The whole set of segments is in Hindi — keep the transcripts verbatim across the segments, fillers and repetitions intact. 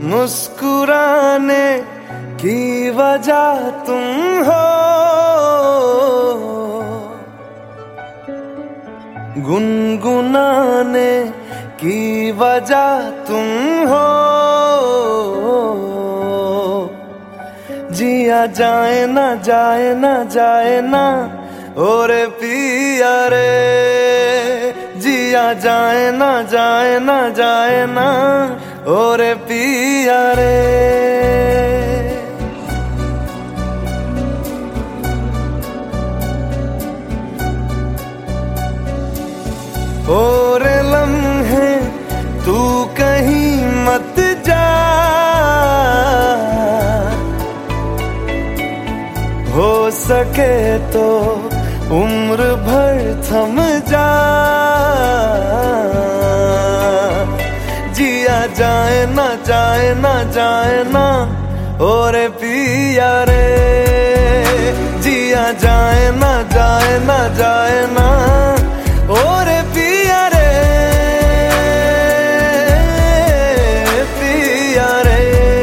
मुस्कुराने की वजह तुम हो, गुनगुनाने की वजह तुम हो। जिया जाए ना जाए ना जाए ना ओरे पिया रे, जिया जाए ना जाए ना जाए ना ओरे पिया रे। ओरे लम्हे तू कहीं मत जा, हो सके तो उम्र भर थम जा। जिया जाए ना जाए ना जाए ना ओरे पिया रे, जिया जाए ना जाए ना जाए ना ओरे पिया रे, पिया रे।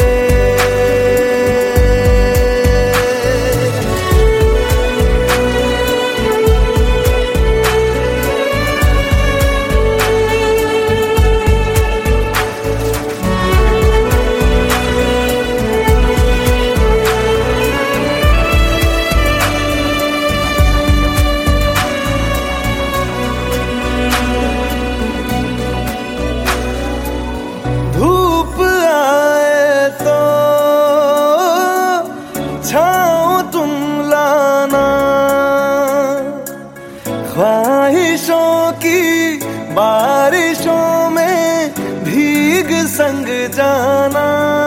छाओ तुम लाना, ख्वाहिशों की बारिशों में भीग संग जाना।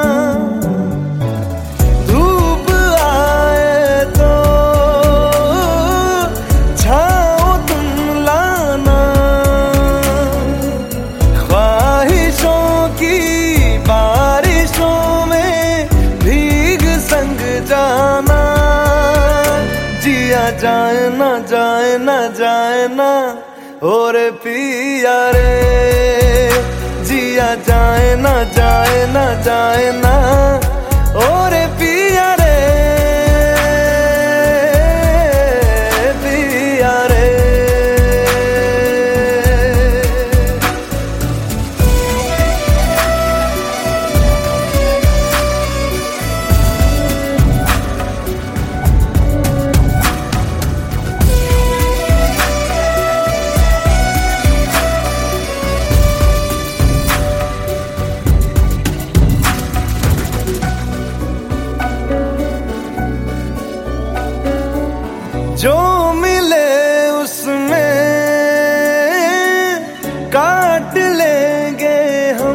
धूप आए तो छाओ तुम लाना, ख्वाहिशों की बारिशों में भीग संग जाना। जिया जाए ना जाए ना जाए ना ओरे पिया रे, जिया जाए ना जाए ना जाए ना ओरे पिया रे, पिया रे। जो मिले उसमें काट लेंगे हम,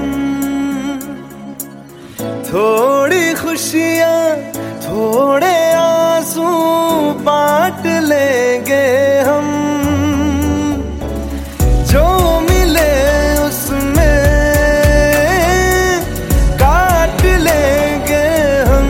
थोड़ी खुशियाँ थोड़े आंसू बांट लेंगे हम। जो मिले उसमें काट लेंगे हम,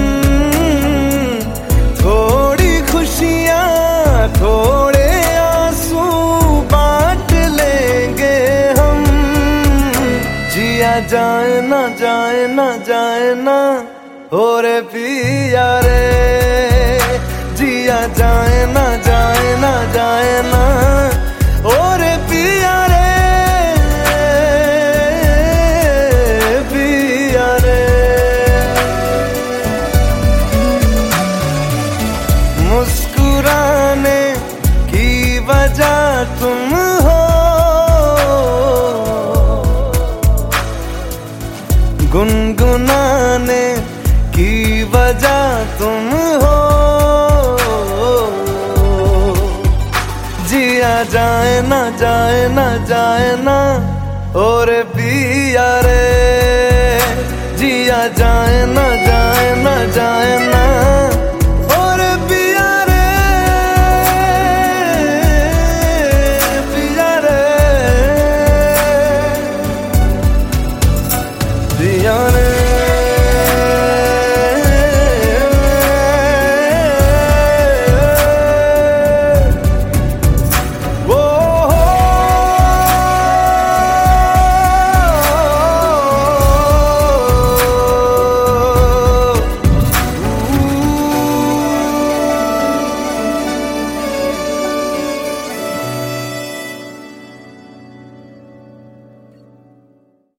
थोड़ी खुशियाँ थोड़े आंसू बांट लेंगे हम। जिया जाए ना जाए ना जाए ना ओरे पिया रे, जिया जाए ना जाए ना जाए ना ओरे पिया रे, पिया रे। मुस्कुराने की वजह तुम हो, गुनगुनाने की वजह तुम हो। जिया जाए ना जाए ना जाए ना ओरे पिया रे, जिया जाए ना जाए ना जाए ना